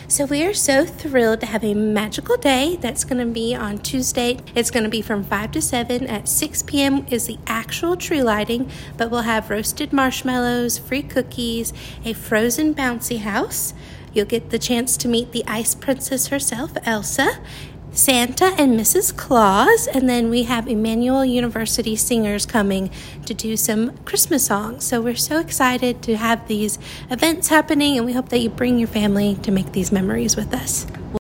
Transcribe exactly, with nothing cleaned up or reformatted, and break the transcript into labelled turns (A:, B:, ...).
A: So we are so thrilled to have a magical day that's going to be on Tuesday. It's going to be from five to seven. At six p.m. is the actual tree lighting, but we'll have roasted marshmallows, free cookies, a frozen bouncy house. You'll get the chance to meet the Ice Princess herself, Elsa, Santa and Missus Claus, and then we have Emmanuel University singers coming to do some Christmas songs. So we're so excited to have these events happening, and we hope that you bring your family to make these memories with us.